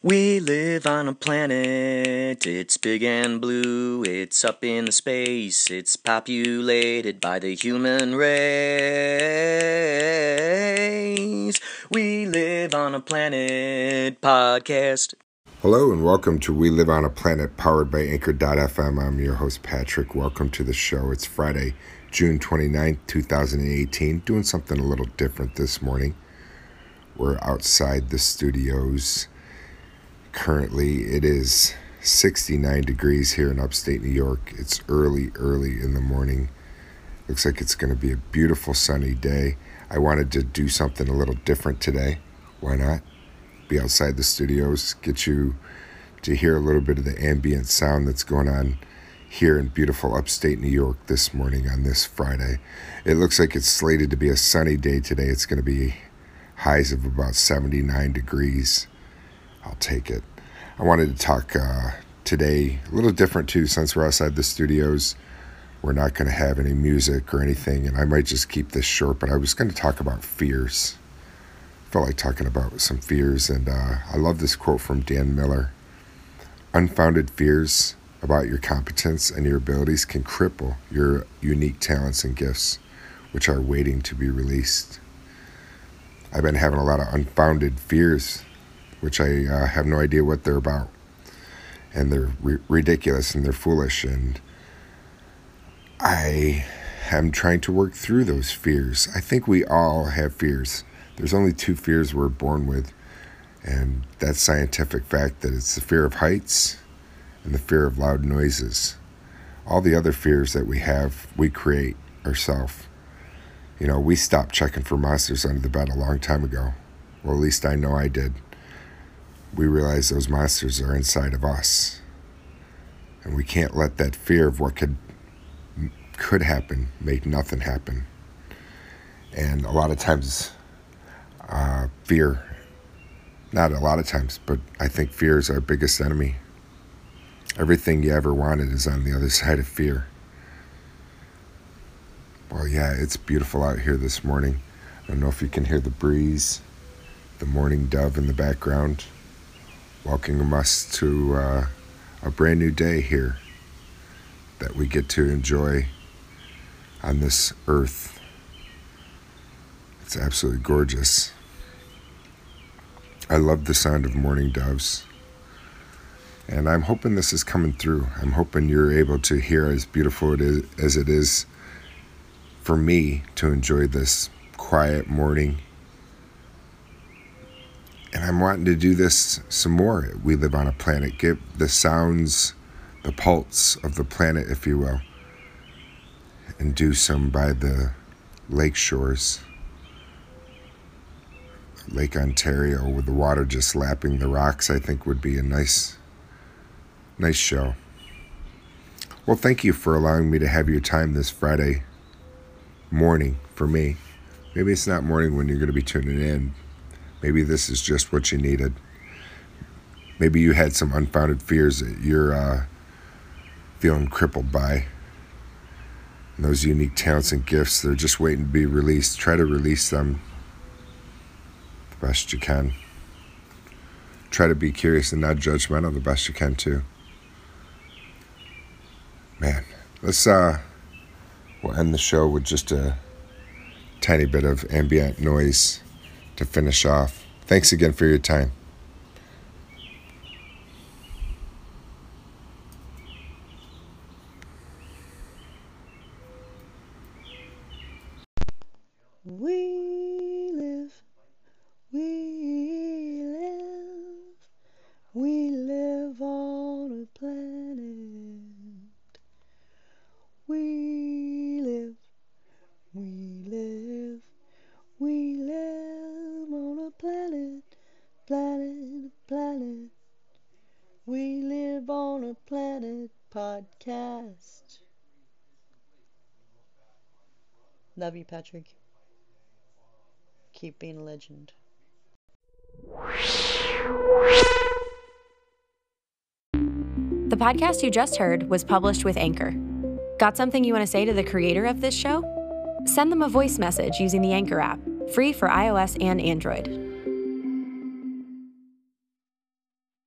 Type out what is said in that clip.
We live on a planet, it's big and blue, it's up in the space, it's populated by the human race. We live on a planet podcast. Hello and welcome to We Live on a Planet, powered by Anchor.fm. I'm your host, Patrick. Welcome to the show. It's Friday, June 29th, 2018. Doing something a little different this morning. We're outside the studios. Currently, it is 69 degrees here in upstate New York. It's early in the morning. Looks like it's going to be a beautiful sunny day. I wanted to do something a little different today. Why not? Be outside the studios, get you to hear a little bit of the ambient sound that's going on here in beautiful upstate New York this morning on this Friday. It looks like it's slated to be a sunny day today. It's going to be highs of about 79 degrees. I'll take it. I wanted to talk today a little different too, since we're outside the studios. We're not going to have any music or anything, and I might just keep this short, but I was going to talk about fears. Felt like talking about some fears, and I love this quote from Dan Miller. Unfounded fears about your competence and your abilities can cripple your unique talents and gifts, which are waiting to be released. I've been having a lot of unfounded fears, which I have no idea what they're about, and they're ridiculous and they're foolish, and I am trying to work through those fears. I think we all have fears. There's only two fears we're born with, and that's scientific fact, that it's the fear of heights and the fear of loud noises. All the other fears that we have, we create ourselves. You know, we stopped checking for monsters under the bed a long time ago. Well, at least I know I did. We realize those monsters are inside of us, and we can't let that fear of what could happen make nothing happen. And a lot of times, fear, not a lot of times, but I think fear is our biggest enemy. Everything you ever wanted is on the other side of fear. Well, yeah, it's beautiful out here this morning. I don't know if you can hear the breeze, the morning dove in the background, welcoming us to a brand new day here that we get to enjoy on this earth. It's absolutely gorgeous. I love the sound of morning doves, and I'm hoping this is coming through. I'm hoping you're able to hear as beautiful as it is for me to enjoy this quiet morning. And I'm wanting to do this some more. We live on a planet. Get the sounds, the pulse of the planet, if you will, and do some by the lake shores. Lake Ontario with the water just lapping the rocks, I think would be a nice show. Well, thank you for allowing me to have your time this Friday morning for me. Maybe it's not morning when you're going to be tuning in. Maybe this is just what you needed. Maybe you had some unfounded fears that you're feeling crippled by. And those unique talents and gifts, they're just waiting to be released. Try to release them the best you can. Try to be curious and not judgmental the best you can too. Man, we'll end the show with just a tiny bit of ambient noise to finish off. Thanks again for your time. We live on a planet. We live on a planet. We live on a planet podcast. Love you, Patrick. Keep being a legend. The podcast you just heard was published with Anchor. Got something you want to say to the creator of this show? Send them a voice message using the Anchor app, free for iOS and Android.